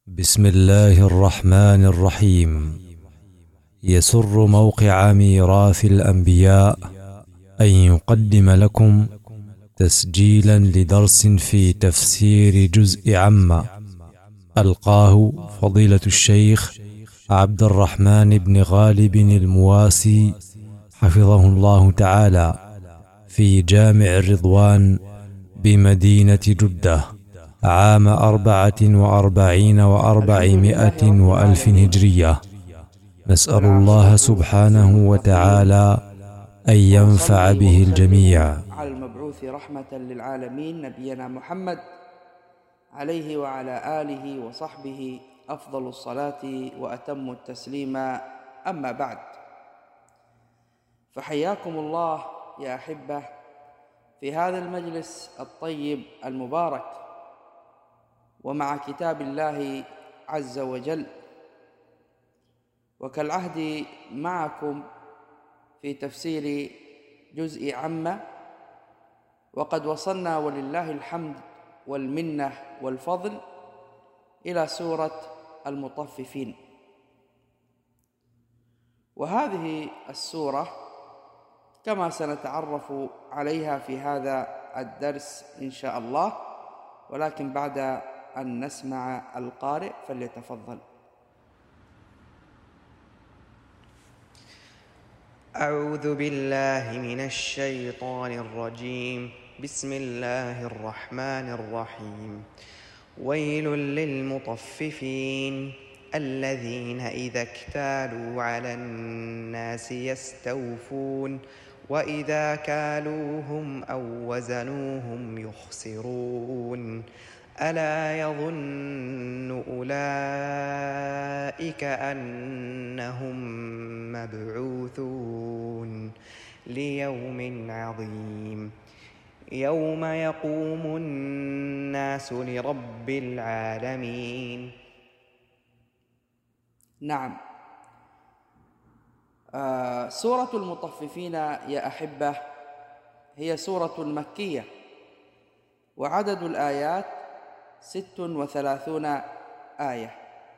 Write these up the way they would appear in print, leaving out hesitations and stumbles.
بسم الله الرحمن الرحيم. يسر موقع ميراث الأنبياء أن يقدم لكم تسجيلا لدرس في تفسير جزء عم ألقاه فضيلة الشيخ عبد الرحمن بن غالب المواسي حفظه الله تعالى في جامع الرضوان بمدينة جدة عام 44 و400 وألف هجرية. نسأل الله سبحانه وتعالى أن ينفع به الجميع. على المبعوث رحمة للعالمين نبينا محمد عليه وعلى آله وصحبه أفضل الصلاة وأتم التسليم، أما بعد، فحياكم الله يا أحبة في هذا المجلس الطيب المبارك ومع كتاب الله عز وجل، وكالعهد معكم في تفسير جزء عم، وقد وصلنا ولله الحمد والمنة والفضل إلى سورة المطففين. وهذه السورة كما سنتعرف عليها في هذا الدرس إن شاء الله، ولكن بعد أن نسمع القارئ فليتفضل. أعوذ بالله من الشيطان الرجيم. بسم الله الرحمن الرحيم. ويل للمطففين الذين إذا اكتالوا على الناس يستوفون وإذا كالوهم أو وزنوهم يخسرون. ألا يظن أولئك أنهم مبعوثون ليوم عظيم يوم يقوم الناس لرب العالمين. نعم، سورة المطففين يا أحبة هي سورة مكية، وعدد الآيات 36 آية.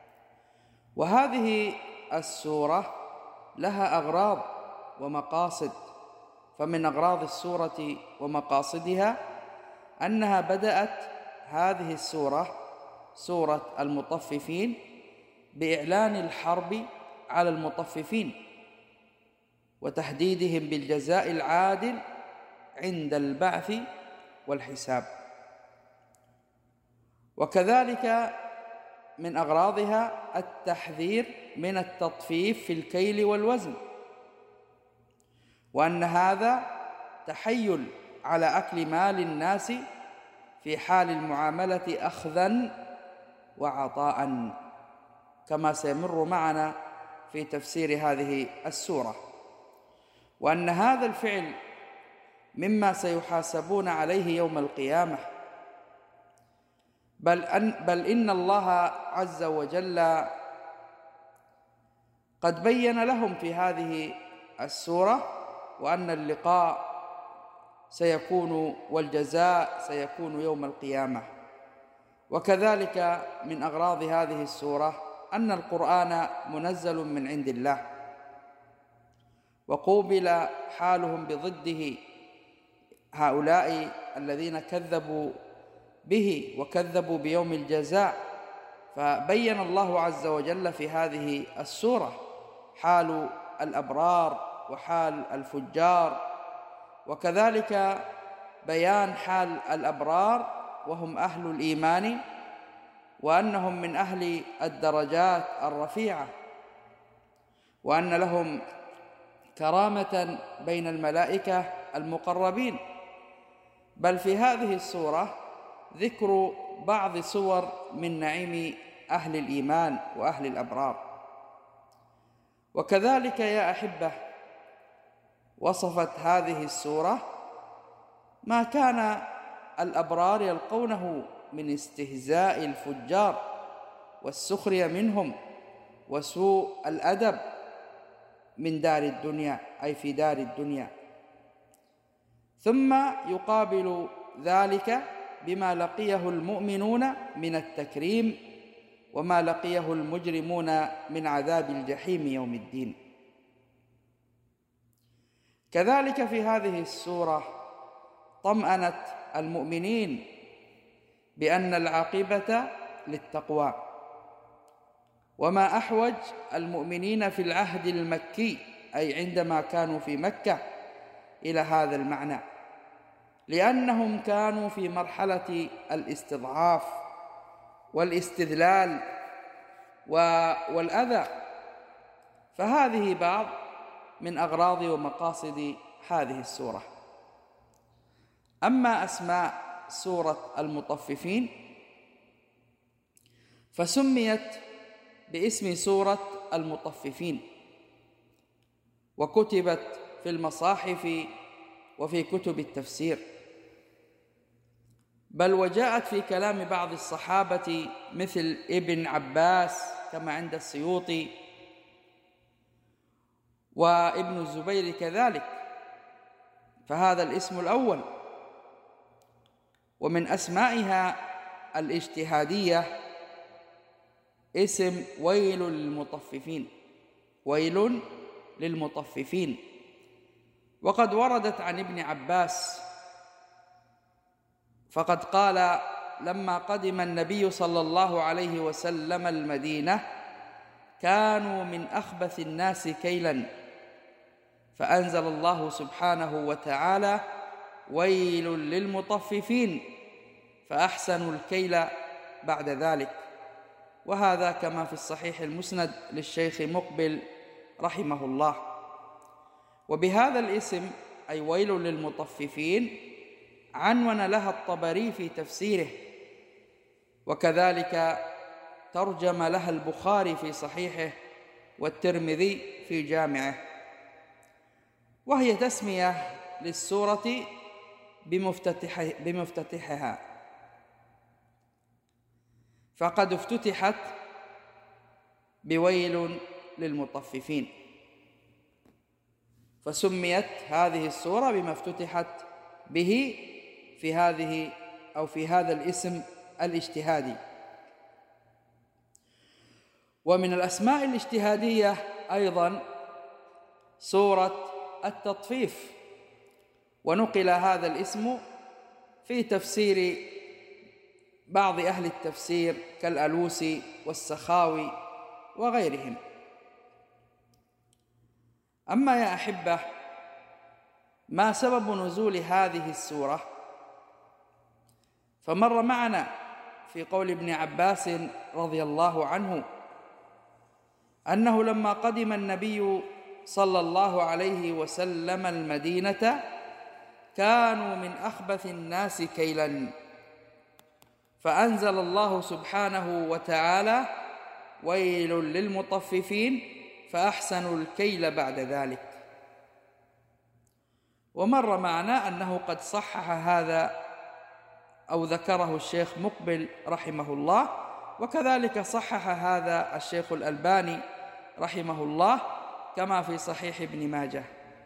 وهذه السورة لها أغراض ومقاصد، فمن أغراض السورة ومقاصدها أنها بدأت هذه السورة سورة المطففين بإعلان الحرب على المطففين وتهديدهم بالجزاء العادل عند البعث والحساب. وكذلك من أغراضها التحذير من التطفيف في الكيل والوزن، وأن هذا تحيل على أكل مال الناس في حال المعاملة أخذا وعطاء، كما سيمر معنا في تفسير هذه السورة. وأن هذا الفعل مما سيحاسبون عليه يوم القيامة، بل إن الله عز وجل قد بين لهم في هذه السورة وأن اللقاء سيكون والجزاء سيكون يوم القيامة. وكذلك من أغراض هذه السورة أن القرآن منزل من عند الله، وقوبل حالهم بضده هؤلاء الذين كذبوا به وكذبوا بيوم الجزاء. فبين الله عز وجل في هذه السورة حال الأبرار وحال الفجار، وكذلك بيان حال الأبرار وهم أهل الإيمان، وأنهم من أهل الدرجات الرفيعة، وأن لهم كرامة بين الملائكة المقربين. بل في هذه السورة ذكر بعض صور من نعيم أهل الإيمان وأهل الأبرار. وكذلك يا أحبة وصفت هذه السورة ما كان الأبرار يلقونه من استهزاء الفجار والسخرية منهم وسوء الأدب من دار الدنيا، أي في دار الدنيا. ثم يقابل ذلك بما لقيه المؤمنون من التكريم وما لقيه المجرمون من عذاب الجحيم يوم الدين. كذلك في هذه السورة طمأنت المؤمنين بأن العاقبة للتقوى، وما أحوج المؤمنين في العهد المكي أي عندما كانوا في مكة إلى هذا المعنى، لأنهم كانوا في مرحلة الاستضعاف والاستذلال والأذى، فهذه بعض من أغراض ومقاصد هذه السورة. أما أسماء سورة المطففين فسميت باسم سورة المطففين، وكتبت في المصاحف وفي كتب التفسير، بل وجاءت في كلام بعض الصحابة مثل ابن عباس كما عند السيوطي، وابن الزبير كذلك، فهذا الاسم الأول. ومن أسمائها الاجتهادية اسم ويل للمطففين، ويل للمطففين. وقد وردت عن ابن عباس فقد قال: لما قدم النبي صلى الله عليه وسلم المدينة كانوا من أخبث الناس كيلا، فأنزل الله سبحانه وتعالى: ويل للمطففين فأحسنوا الكيل بعد ذلك. وهذا كما في الصحيح المسند للشيخ مقبل رحمه الله. وبهذا الاسم أي ويل للمطففين عنون لها الطبري في تفسيره، وكذلك ترجم لها البخاري في صحيحه والترمذي في جامعه، وهي تسمية للسورة بمفتتحها، فقد افتتحت بويل للمطففين، فسميت هذه السورة بما افتتحت به في هذه أو في هذا الاسم الاجتهادي. ومن الأسماء الاجتهادية أيضا سورة التطفيف، ونقل هذا الاسم في تفسير بعض أهل التفسير كالألوسي والسخاوي وغيرهم. أما يا أحبة، ما سبب نزول هذه السورة؟ فمر معنا في قول ابن عباس رضي الله عنه أنه لما قدم النبي صلى الله عليه وسلم المدينة كانوا من أخبث الناس كيلا، فأنزل الله سبحانه وتعالى: ويل للمطففين فأحسنوا الكيل بعد ذلك. ومر معنا أنه قد صحح هذا أو ذكره الشيخ مقبل رحمه الله، وكذلك صحح هذا الشيخ الألباني رحمه الله كما في صحيح ابن ماجه.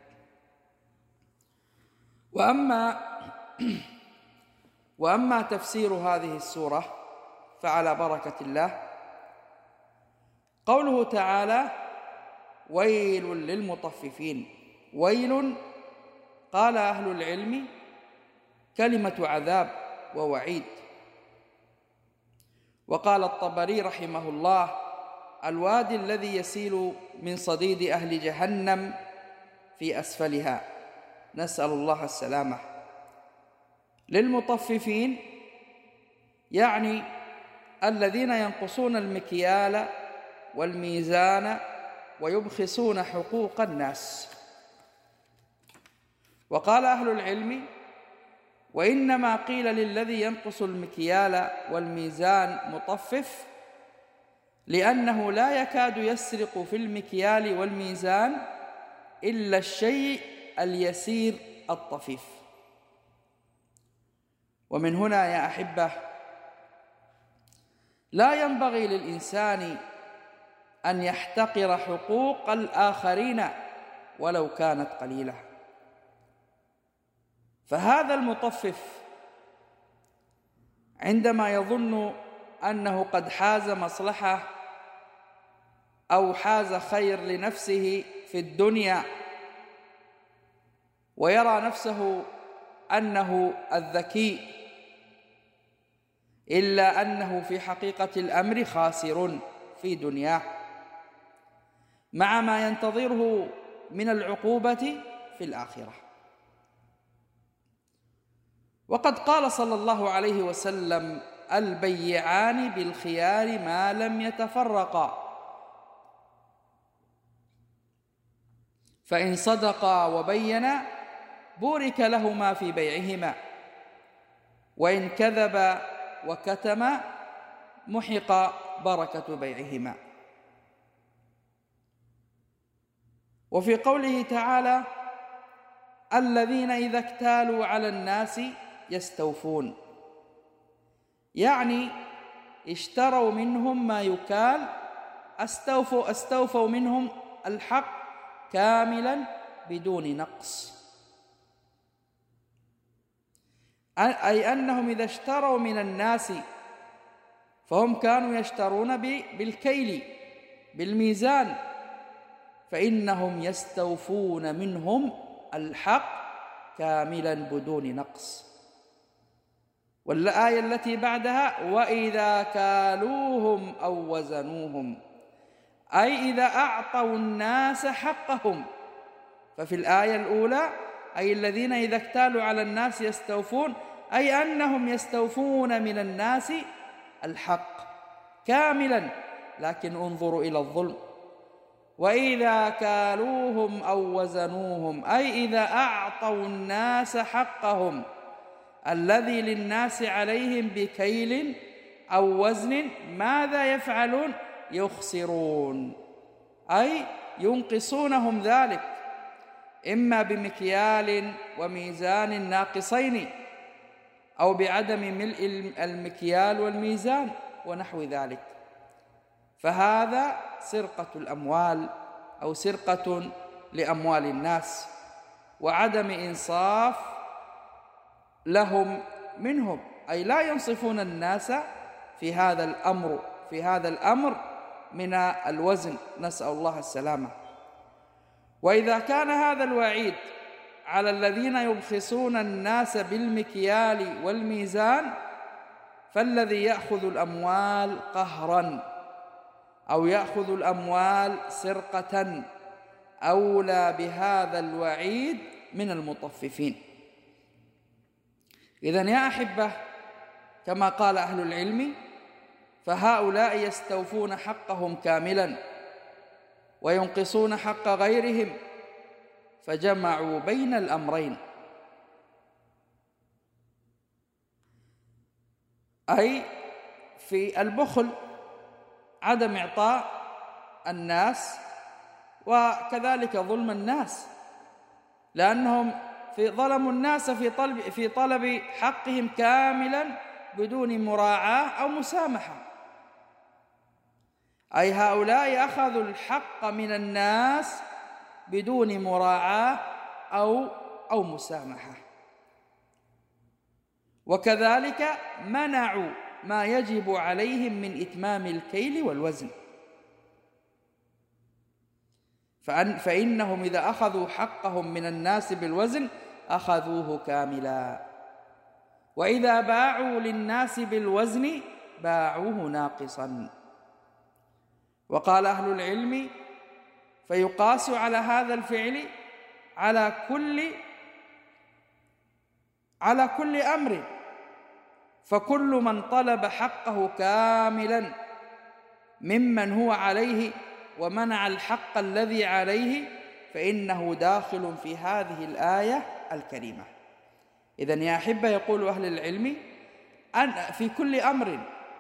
وأما تفسير هذه السورة فعلى بركة الله قوله تعالى: ويل للمطففين. ويل قال أهل العلم كلمة عذاب ووعيد. وقال الطبري رحمه الله: الوادي الذي يسيل من صديد أهل جهنم في أسفلها، نسأل الله السلامة. للمطففين يعني الذين ينقصون المكيال والميزان ويبخسون حقوق الناس. وقال أهل العلم: وإنما قيل للذي ينقص المكيال والميزان مطفف لأنه لا يكاد يسرق في المكيال والميزان إلا الشيء اليسير الطفيف. ومن هنا يا أحبة لا ينبغي للإنسان أن يحتقر حقوق الآخرين ولو كانت قليلة، فهذا المطفف عندما يظن أنه قد حاز مصلحة أو حاز خير لنفسه في الدنيا، ويرى نفسه أنه الذكي، إلا أنه في حقيقة الأمر خاسر في دنياه مع ما ينتظره من العقوبة في الآخرة. وقد قال صلى الله عليه وسلم: البيعان بالخيار ما لم يتفرقا، فإن صدقا وبينا بورك لهما في بيعهما، وإن كذبا وكتما محق بركة بيعهما. وفي قوله تعالى: الذين إذا اكتالوا على الناس يستوفون، يعني اشتروا منهم ما يكال، استوفوا منهم الحق كاملا بدون نقص، أي أنهم إذا اشتروا من الناس فهم كانوا يشترون بالكيل بالميزان، فإنهم يستوفون منهم الحق كاملا بدون نقص. والآية التي بعدها: وإذا كالوهم أو وزنوهم، أي إذا أعطوا الناس حقهم. ففي الآية الأولى أي الذين إذا اكتالوا على الناس يستوفون، أي أنهم يستوفون من الناس الحق كاملا، لكن انظروا إلى الظلم. وإذا كالوهم أو وزنوهم، أي إذا أعطوا الناس حقهم الذي للناس عليهم بكيل أو وزن، ماذا يفعلون؟ يخسرون، أي ينقصونهم ذلك، إما بمكيال وميزان ناقصين، أو بعدم ملء المكيال والميزان ونحو ذلك. فهذا سرقة الأموال أو سرقة لأموال الناس، وعدم إنصاف لهم منهم، أي لا ينصفون الناس في هذا الأمر من الوزن، نسأل الله السلامة. وإذا كان هذا الوعيد على الذين يبخسون الناس بالمكيال والميزان، فالذي يأخذ الأموال قهرا أو يأخذ الأموال سرقة أولى بهذا الوعيد من المطففين. إذن يا أحبة، كما قال أهل العلم: فهؤلاء يستوفون حقهم كاملا وينقصون حق غيرهم، فجمعوا بين الأمرين، أي في البخل عدم إعطاء الناس، وكذلك ظلم الناس، لأنهم ظلموا الناس في طلب حقهم كاملا بدون مراعاة أو مسامحة، أي هؤلاء أخذوا الحق من الناس بدون مراعاة أو مسامحة، وكذلك منعوا ما يجب عليهم من إتمام الكيل والوزن، فإنهم إذا أخذوا حقهم من الناس بالوزن أخذوه كاملا، وإذا باعوا للناس بالوزن باعوه ناقصا. وقال أهل العلم: فيقاس على هذا الفعل على كل أمر، فكل من طلب حقه كاملا ممن هو عليه ومنع الحق الذي عليه فإنه داخل في هذه الآية الكريمة. إذن يا أحبة، يقول أهل العلم أن في كل أمر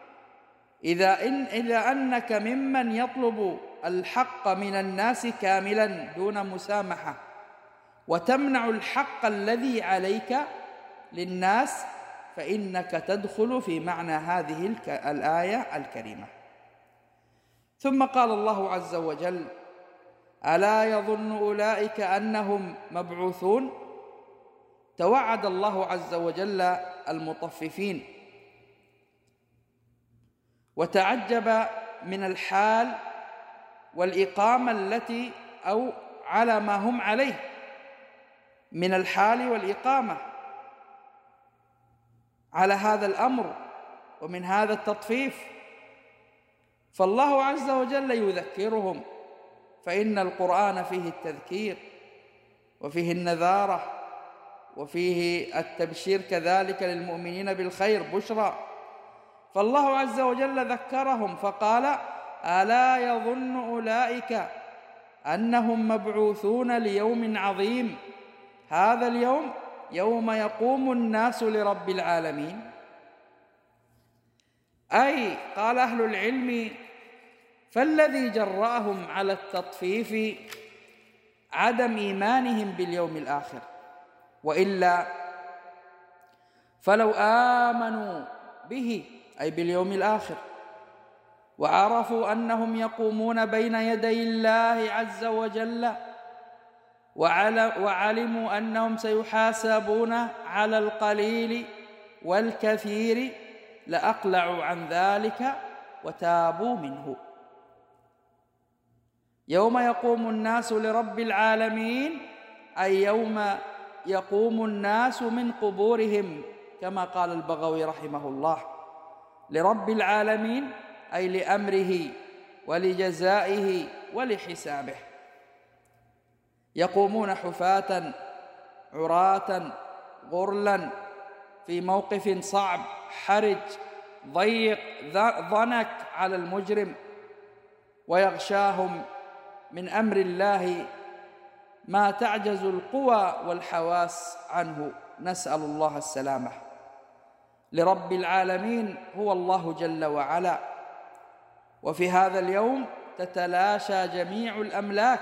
إذا أنك ممن يطلب الحق من الناس كاملا دون مسامحة، وتمنع الحق الذي عليك للناس، فإنك تدخل في معنى هذه الآية الكريمة. ثم قال الله عز وجل: ألا يظن أولئك أنهم مبعوثون؟ توعد الله عز وجل المطففين، وتعجب من الحال والإقامة التي أو على ما هم عليه من الحال والإقامة على هذا الأمر ومن هذا التطفيف. فالله عز وجل يذكرهم، فإن القرآن فيه التذكير وفيه النذارة وفيه التبشير كذلك للمؤمنين بالخير بشرى. فالله عز وجل ذكرهم فقال: ألا يظن أولئك أنهم مبعوثون ليوم عظيم، هذا اليوم يوم يقوم الناس لرب العالمين. أي قال أهل العلم: فالذي جرأهم على التطفيف عدم إيمانهم باليوم الآخر، وإلا فلو آمنوا به أي باليوم الآخر وعرفوا أنهم يقومون بين يدي الله عز وجل وعلموا أنهم سيحاسبون على القليل والكثير لأقلعوا عن ذلك وتابوا منه. يوم يقوم الناس لرب العالمين أي يوم يقوم الناس من قبورهم، كما قال البغوي رحمه الله: لرب العالمين أي لأمره ولجزائه ولحسابه. يقومون حفاة عراة غرلا في موقف صعب حرج ضيق ضنك على المجرم، ويغشاهم من أمر الله ما تعجز القوى والحواس عنه، نسأل الله السلامة. لرب العالمين هو الله جل وعلا، وفي هذا اليوم تتلاشى جميع الأملاك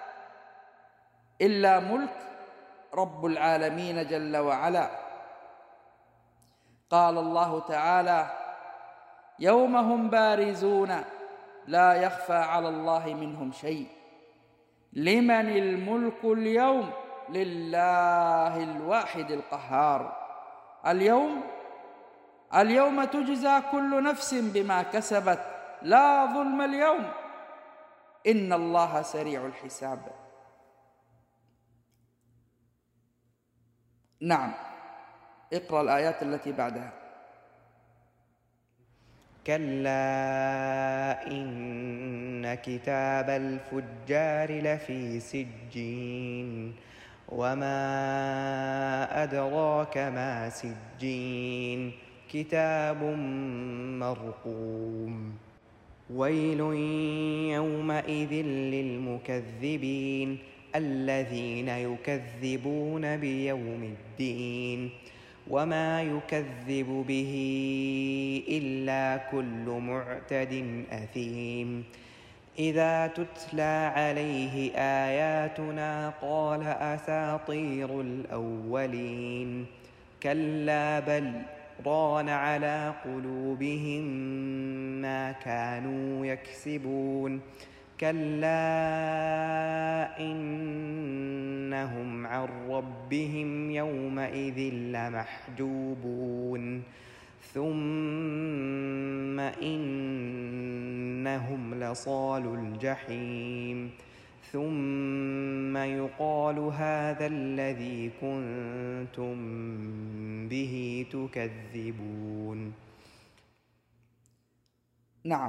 إلا ملك رب العالمين جل وعلا. قال الله تعالى: يوم هم بارزون لا يخفى على الله منهم شيء، لمن الملك اليوم لله الواحد القهار. اليوم تجزى كل نفس بما كسبت لا ظلم اليوم إن الله سريع الحساب. نعم، اقرأ الآيات التي بعدها. كلا إن كتاب الفجار لفي سجين وما أدراك ما سجين كتاب مرقوم ويل يومئذ للمكذبين الذين يكذبون بيوم الدين وما يكذب به إلا كل معتد أثيم إذا تتلى عليه آياتنا قال أساطير الأولين كلا بل ران على قلوبهم ما كانوا يكسبون كلا إنهم عن ربهم يومئذ لمحجوبون ثم إنهم لصالو الجحيم ثم يقال هذا الذي كنتم به تكذبون. نعم،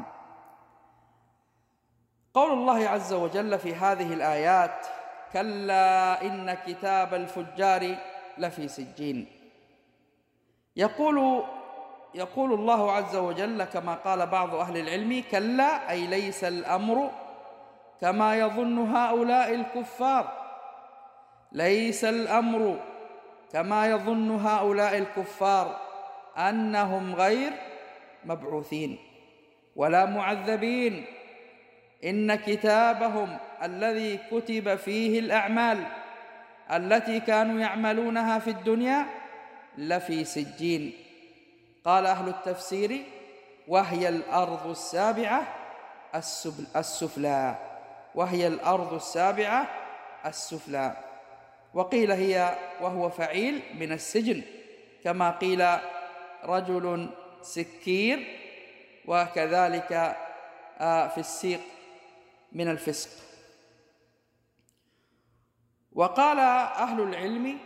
قول الله عز وجل في هذه الآيات: كلا إن كتاب الفجار لفي سجين. يقول الله عز وجل كما قال بعض أهل العلم: كلا أي ليس الأمر كما يظن هؤلاء الكفار، ليس الأمر كما يظن هؤلاء الكفار أنهم غير مبعوثين ولا معذبين. إن كتابهم الذي كتب فيه الأعمال التي كانوا يعملونها في الدنيا لفي سجين. قال أهل التفسير: وهي الأرض السابعة السفلى، وهي الأرض السابعة السفلى. وقيل هي وهو فعيل من السجن، كما قيل رجل سكير وكذلك في السيق من الفسق. وقال أهل العلم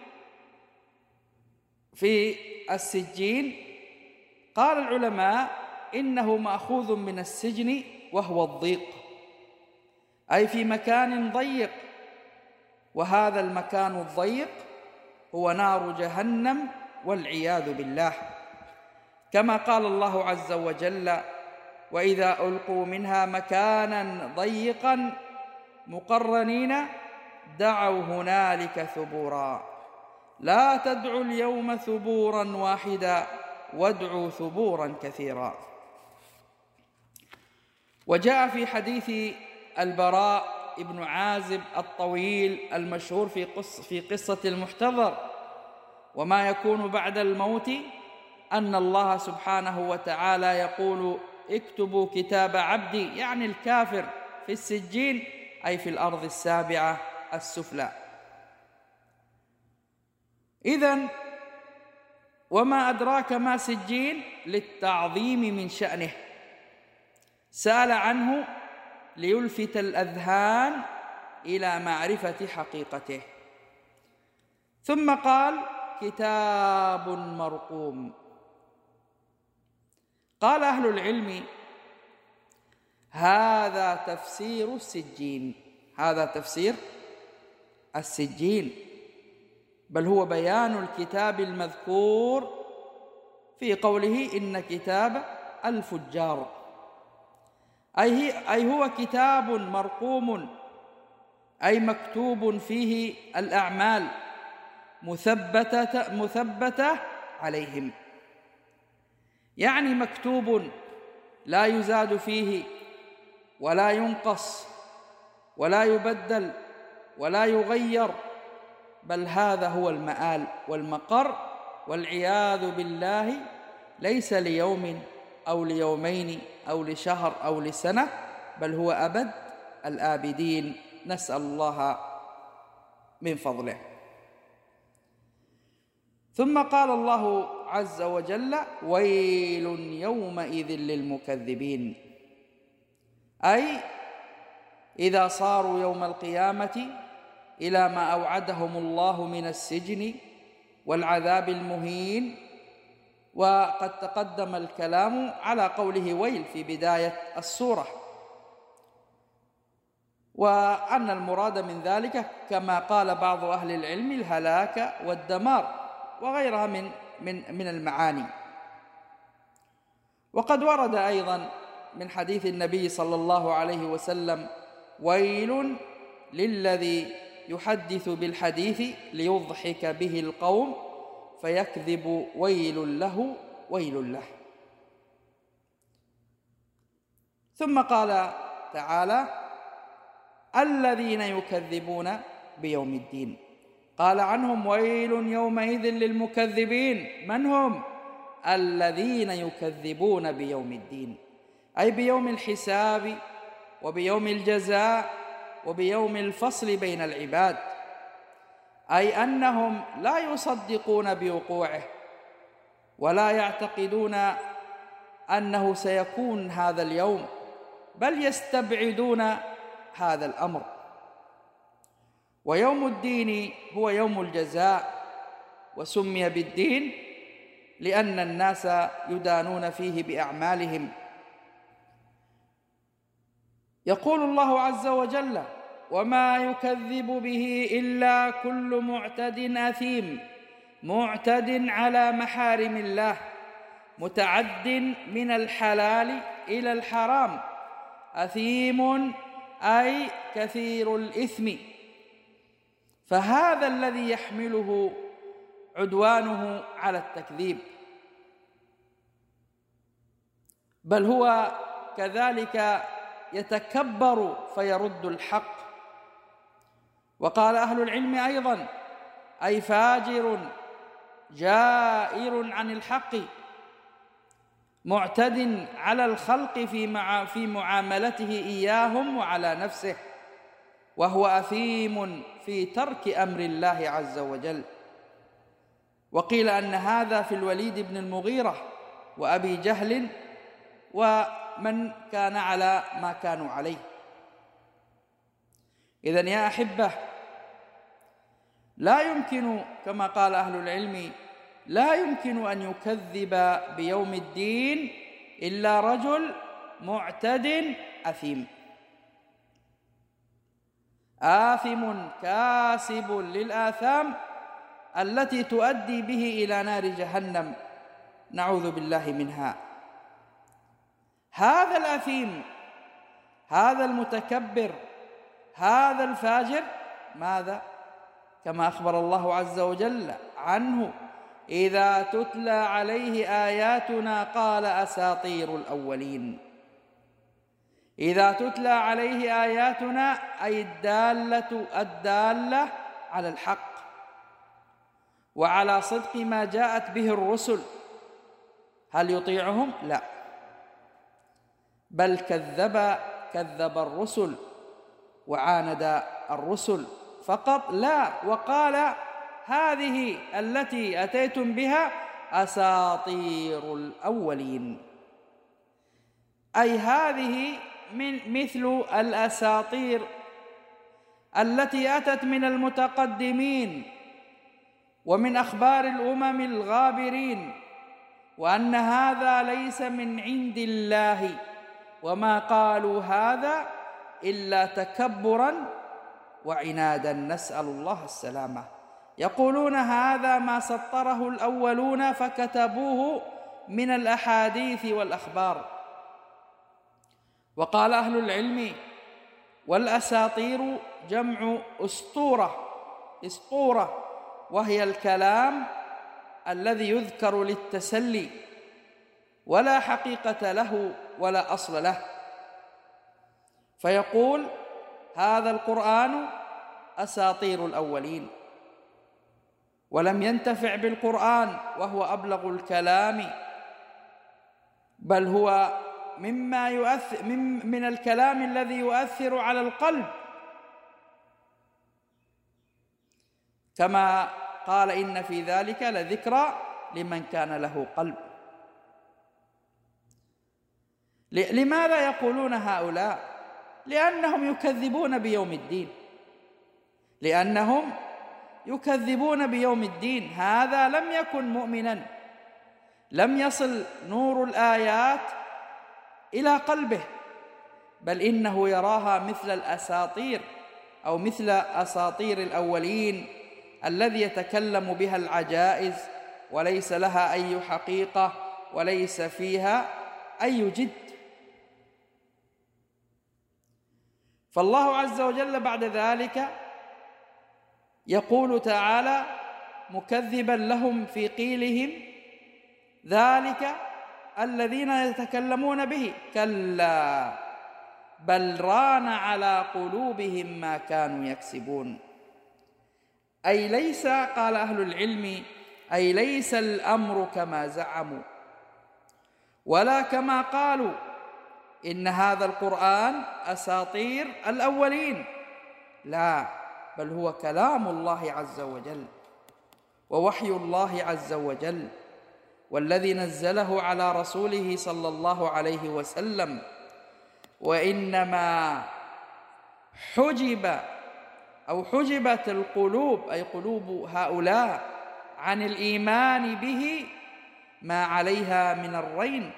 في السجين، قال العلماء إنه مأخوذ من السجن وهو الضيق، أي في مكان ضيق، وهذا المكان الضيق هو نار جهنم والعياذ بالله، كما قال الله عز وجل: وإذا ألقوا منها مكانا ضيقا مقرنين دعوا هنالك ثبورا لا تدعوا اليوم ثبورا واحدا وادعوا ثبورا كثيرا. وجاء في حديث البراء ابن عازب الطويل المشهور في قصة المحتضر وما يكون بعد الموت أن الله سبحانه وتعالى يقول: اكتبوا كتاب عبدي، يعني الكافر، في السجين، أي في الأرض السابعة السفلى. إذن وما أدراك ما سجين للتعظيم من شأنه، سأل عنه ليلفت الأذهان إلى معرفة حقيقته، ثم قال: كتاب مرقوم. قال أهل العلم: هذا تفسير السجين، هذا تفسير السجين، بل هو بيان الكتاب المذكور في قوله: إن كتاب الفجار، أي هو كتاب مرقوم، أي مكتوب فيه الأعمال مثبتة عليهم، يعني مكتوب لا يزاد فيه ولا ينقص ولا يبدل ولا يغير، بل هذا هو المآل والمقر، والعياذ بالله ليس ليوم أو ليومين أو لشهر أو لسنة، بل هو أبد الآبدين، نسأل الله من فضله. ثم قال الله عز وجل: ويل يومئذ للمكذبين، أي إذا صاروا يوم القيامة إلى ما أوعدهم الله من السجن والعذاب المهين. وقد تقدم الكلام على قوله ويل في بداية السورة، وأن المراد من ذلك كما قال بعض أهل العلم الهلاك والدمار وغيرها من المعاني. وقد ورد أيضا من حديث النبي صلى الله عليه وسلم: ويل للذي يحدث بالحديث ليضحك به القوم فيكذب ويل له ويل له. ثم قال تعالى: الذين يكذبون بيوم الدين، قال عنهم: ويل يومئذ للمكذبين. من هم؟ الذين يكذبون بيوم الدين، أي بيوم الحساب وبيوم الجزاء وبيوم الفصل بين العباد، أي أنهم لا يصدقون بوقوعه ولا يعتقدون أنه سيكون هذا اليوم، بل يستبعدون هذا الأمر. ويوم الدين هو يوم الجزاء، وسمي بالدين لأن الناس يدانون فيه بأعمالهم. يقول الله عز وجل: وما يكذب به إلا كل معتد أثيم، معتد على محارم الله، متعد من الحلال إلى الحرام، أثيم أي كثير الإثم. فهذا الذي يحمله عدوانه على التكذيب، بل هو كذلك يتكبر فيرد الحق. وقال أهل العلم أيضا: أي فاجر جائر عن الحق، معتد على الخلق في معاملته إياهم وعلى نفسه، وهو أثيم في ترك أمر الله عز وجل. وقيل أن هذا في الوليد بن المغيرة وأبي جهل ومن كان على ما كانوا عليه. إذن يا أحبة، لا يمكن كما قال أهل العلم لا يمكن أن يكذب بيوم الدين إلا رجل معتد أثيم، آثم كاسب للآثام التي تؤدي به إلى نار جهنم، نعوذ بالله منها. هذا الأثيم، هذا المتكبر، هذا الفاجر، ماذا؟ كما أخبر الله عز وجل عنه: إذا تتلى عليه آياتنا قال أساطير الأولين. إذا تتلى عليه آياتنا أي الدالة على الحق وعلى صدق ما جاءت به الرسل، هل يطيعهم؟ لا، بل كذب الرسل وعاند الرسل فقط، لا، وقال: هذه التي أتيتم بها أساطير الأولين، أي هذه مثل الأساطير التي أتت من المتقدمين ومن أخبار الأمم الغابرين، وأن هذا ليس من عند الله، وما قالوا هذا إلا تكبرا وعنادا، نسأل الله السلامة. يقولون هذا ما سطره الأولون فكتبوه من الأحاديث والأخبار. وقال أهل العلم: والأساطير جمع إسطورة، وهي الكلام الذي يذكر للتسلي ولا حقيقة له ولا أصل له، فيقول: هذا القرآن أساطير الأولين، ولم ينتفع بالقرآن وهو أبلغ الكلام، بل هو من الكلام الذي يؤثر على القلب، كما قال: إن في ذلك لذكرى لمن كان له قلب. لماذا يقولون هؤلاء؟ لأنهم يكذبون بيوم الدين، لأنهم يكذبون بيوم الدين. هذا لم يكن مؤمنا، لم يصل نور الآيات إلى قلبه، بل إنه يراها مثل الأساطير أو مثل أساطير الأولين الذي يتكلم بها العجائز، وليس لها أي حقيقة وليس فيها أي جد. فالله عز وجل بعد ذلك يقول تعالى مكذبا لهم في قيلهم: ذلك الذين يتكلمون به كلا بل ران على قلوبهم ما كانوا يكسبون. أي ليس، قال أهل العلم، أي ليس الأمر كما زعموا ولا كما قالوا إن هذا القرآن أساطير الأولين، لا، بل هو كلام الله عز وجل ووحي الله عز وجل، والذي نزله على رسوله صلى الله عليه وسلم. وإنما حجبت القلوب، أي قلوب هؤلاء، عن الإيمان به ما عليها من الرين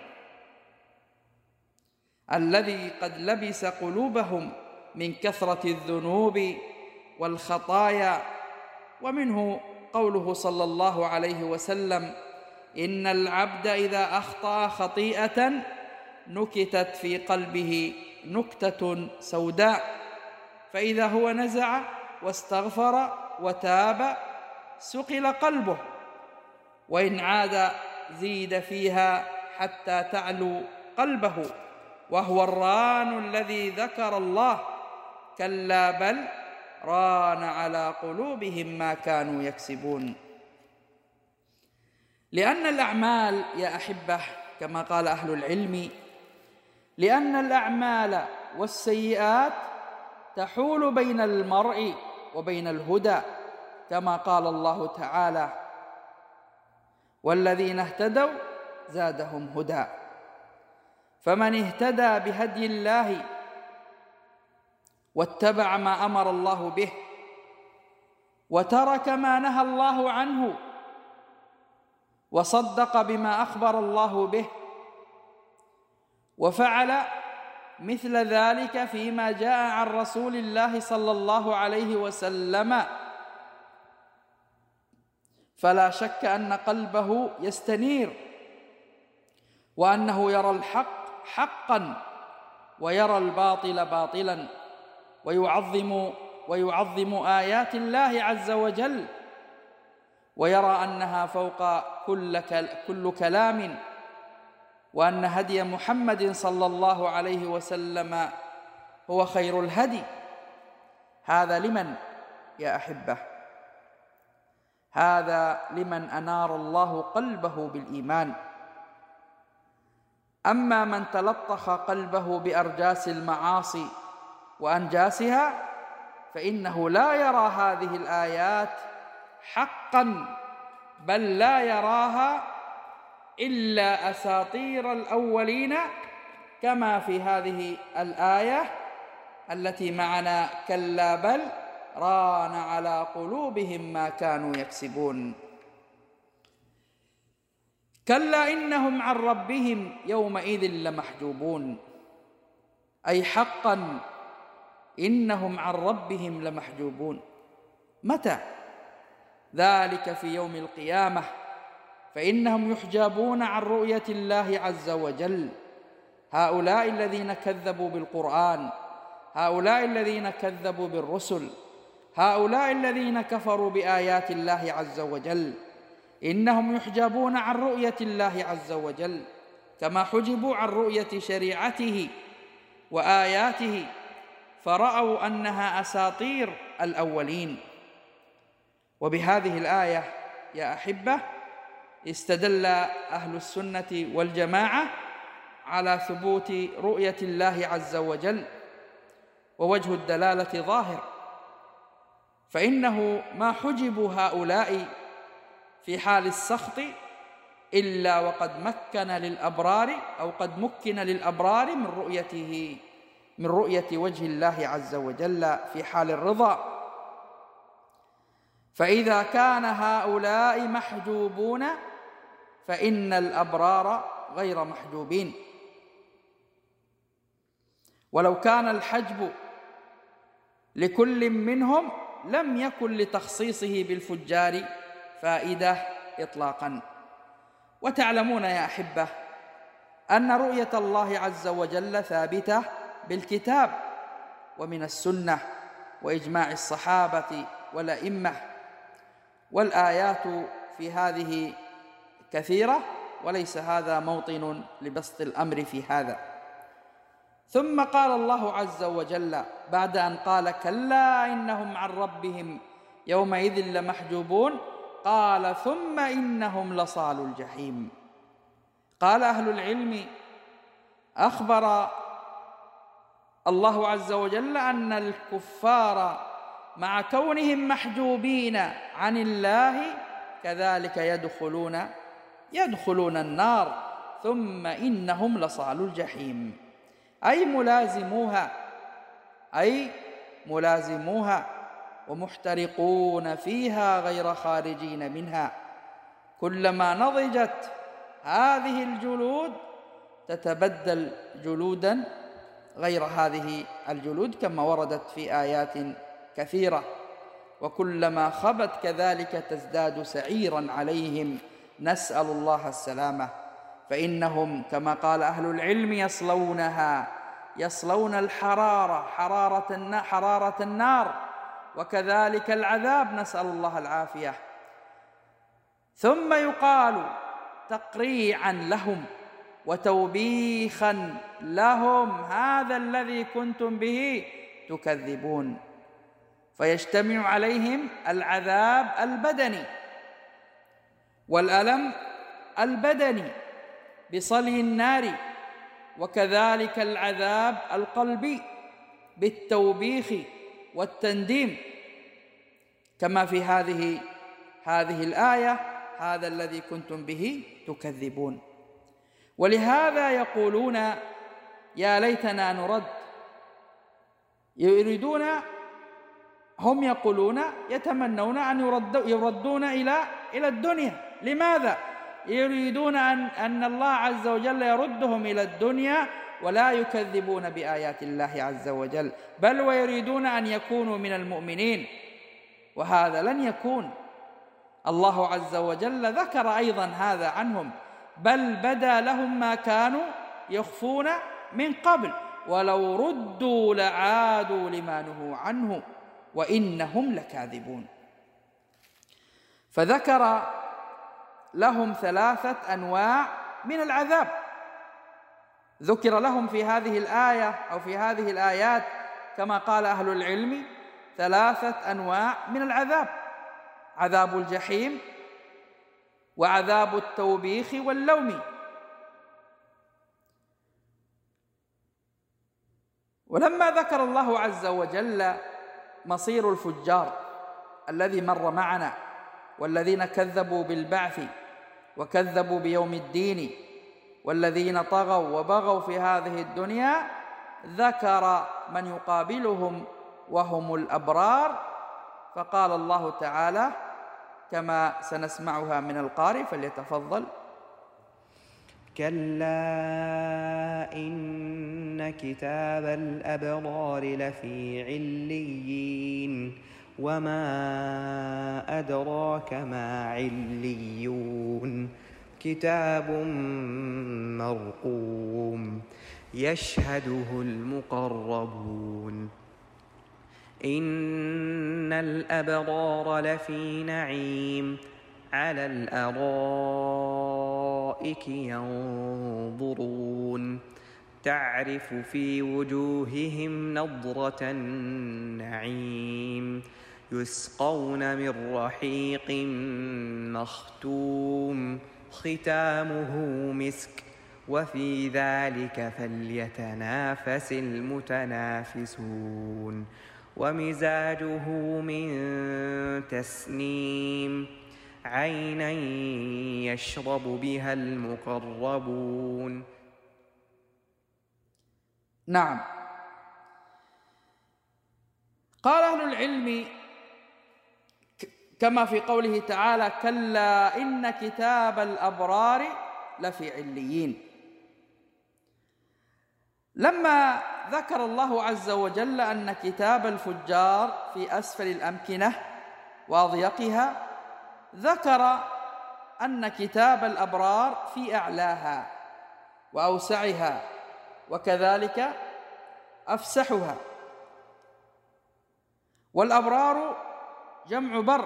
الذي قد لبس قلوبهم من كثرة الذنوب والخطايا. ومنه قوله صلى الله عليه وسلم: إن العبد إذا أخطأ خطيئة نكتت في قلبه نكتة سوداء، فإذا هو نزع واستغفر وتاب سقل قلبه، وإن عاد زيد فيها حتى تعلو قلبه، وهو الران الذي ذكر الله، كلا بل ران على قلوبهم ما كانوا يكسبون. لأن الأعمال يا أحبة، كما قال أهل العلم، لأن الأعمال والسيئات تحول بين المرء وبين الهدى، كما قال الله تعالى: والذين اهتدوا زادهم هدى. فمن اهتدى بهدي الله واتبع ما أمر الله به وترك ما نهى الله عنه وصدق بما أخبر الله به وفعل مثل ذلك فيما جاء عن رسول الله صلى الله عليه وسلم، فلا شك أن قلبه يستنير، وأنه يرى الحق حقا ويرى الباطل باطلا، ويعظم آيات الله عز وجل، ويرى أنها فوق كل كلام، وأن هدي محمد صلى الله عليه وسلم هو خير الهدي. هذا لمن يا أحبة؟ هذا لمن أنار الله قلبه بالإيمان. أما من تلطخ قلبه بأرجاس المعاصي وأنجاسها فإنه لا يرى هذه الآيات حقا، بل لا يراها إلا أساطير الأولين، كما في هذه الآية التي معنا: كلا بل ران على قلوبهم ما كانوا يكسبون. كلا إنهم عن ربهم يومئذ لمحجوبون، أي حقا إنهم عن ربهم لمحجوبون. متى؟ ذلك في يوم القيامة، فإنهم يحجبون عن رؤية الله عز وجل. هؤلاء الذين كذبوا بالقرآن، هؤلاء الذين كذبوا بالرسل، هؤلاء الذين كفروا بآيات الله عز وجل، إنهم يحجبون عن رؤية الله عز وجل كما حجبوا عن رؤية شريعته وآياته، فرأوا أنها أساطير الأولين. وبهذه الآية يا أحبة استدل أهل السنة والجماعة على ثبوت رؤية الله عز وجل، ووجه الدلالة ظاهر، فإنه ما حجبوا هؤلاء في حال السخط إلا وقد مكن للأبرار أو قد مكن للأبرار من رؤية وجه الله عز وجل في حال الرضا. فإذا كان هؤلاء محجوبون فإن الأبرار غير محجوبين. ولو كان الحجب لكل منهم لم يكن لتخصيصه بالفجار فائدة إطلاقا. وتعلمون يا أحبة أن رؤية الله عز وجل ثابتة بالكتاب ومن السنة وإجماع الصحابة والأئمة، والآيات في هذه كثيرة، وليس هذا موطن لبسط الأمر في هذا. ثم قال الله عز وجل بعد أن قال كلا إنهم عن ربهم يومئذ لمحجوبون، قال ثم إنهم لصالوا الجحيم. قال أهل العلم أخبر الله عز وجل أن الكفار مع كونهم محجوبين عن الله كذلك يدخلون النار، ثم إنهم لصالوا الجحيم، أي ملازموها ومحترقون فيها غير خارجين منها. كلما نضجت هذه الجلود تتبدل جلودا غير هذه الجلود كما وردت في آيات كثيرة، وكلما خبت كذلك تزداد سعيرا عليهم، نسأل الله السلامة. فإنهم كما قال أهل العلم يصلون الحرارة حرارة النار، وكذلك العذاب، نسأل الله العافية. ثم يقال تقريعا لهم وتوبيخا لهم هذا الذي كنتم به تكذبون، فيجتمع عليهم العذاب البدني والألم البدني بصلي النار، وكذلك العذاب القلبي بالتوبيخ والتنديم، كما في هذه الآية هذا الذي كنتم به تكذبون. ولهذا يقولون يا ليتنا نرد. هم يقولون يتمنون أن يردون إلى الدنيا. لماذا؟ يريدون أن الله عز وجل يردهم إلى الدنيا ولا يكذبون بآيات الله عز وجل، بل ويريدون أن يكونوا من المؤمنين، وهذا لن يكون. الله عز وجل ذكر أيضا هذا عنهم: بل بدا لهم ما كانوا يخفون من قبل ولو ردوا لعادوا لما نهوا عنه وإنهم لكاذبون. فذكر لهم 3 أنواع من العذاب، ذكر لهم في هذه الآية أو في هذه الآيات كما قال أهل العلم 3 أنواع من العذاب: عذاب الجحيم، وعذاب التوبيخ واللوم. ولما ذكر الله عز وجل مصير الفجار الذي مر معنا والذين كذبوا بالبعث وكذبوا بيوم الدين والذين طغوا وبغوا في هذه الدنيا، ذكر من يقابلهم وهم الأبرار، فقال الله تعالى كما سنسمعها من القارئ، فليتفضل: كلا إن كتاب الأبرار لفي عليين وما أدراك ما عليون كتاب مرقوم يشهده المقربون إن الأبرار لفي نعيم على الأرائك ينظرون تعرف في وجوههم نضرة النعيم يسقون من رحيق مختوم ختامه مسك وفي ذلك فليتنافس المتنافسون ومزاجه من تسنيم عينا يشرب بها المقربون. نعم، قال أهل العلم كما في قوله تعالى: كلا إن كتاب الأبرار لفي عليين. لما ذكر الله عز وجل أن كتاب الفجار في أسفل الأمكنة وأضيقها، ذكر أن كتاب الأبرار في أعلاها وأوسعها وكذلك أفسحها. والأبرار جمع بر،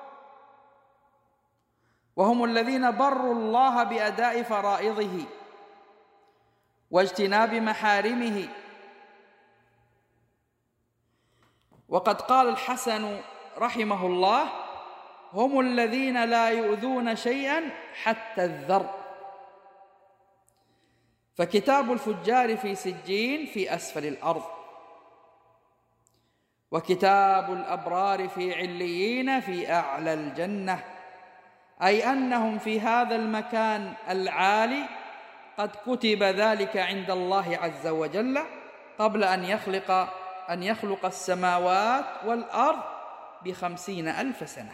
وهم الذين بروا الله بأداء فرائضه واجتناب محارمه. وقد قال الحسن رحمه الله: هم الذين لا يؤذون شيئا حتى الذر. فكتاب الفجار في سجين في أسفل الأرض، وكتاب الأبرار في عليين في أعلى الجنة، أي أنهم في هذا المكان العالي قد كتب ذلك عند الله عز وجل قبل أن يخلق السماوات والأرض ب50,000 سنة.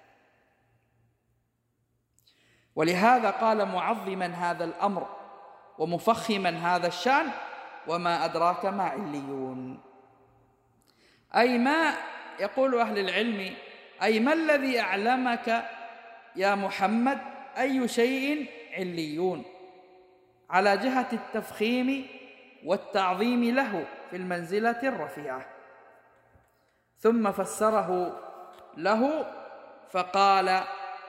ولهذا قال معظما هذا الأمر ومفخما هذا الشأن: وما أدراك ما عليون. أي ما يقول أهل العلم، أي ما الذي أعلمك يا محمد أي شيء عليون، على جهة التفخيم والتعظيم له في المنزلة الرفيعة. ثم فسره له فقال: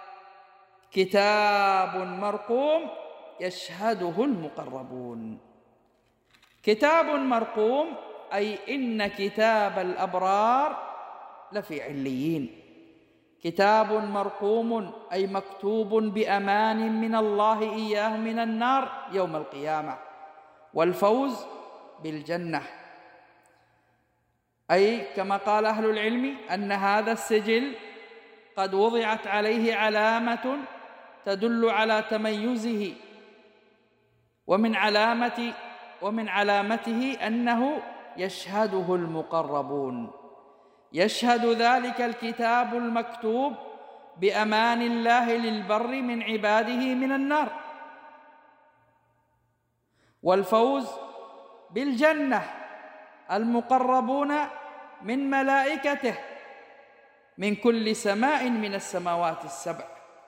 كتاب مرقوم يشهده المقربون. كتاب مرقوم أي إن كتاب الأبرار لفي عليين. كتاب مرقوم أي مكتوب بأمان من الله إياه من النار يوم القيامة والفوز بالجنة. أي كما قال أهل العلم أن هذا السجل قد وضعت عليه علامة تدل على تميزه، ومن علامة ومن علامته أنه يشهده المقربون، يشهد ذلك الكتاب المكتوب بأمان الله للبر من عباده من النار، والفوز بالجنة المقربون من ملائكته من كل سماء من السماوات السبع.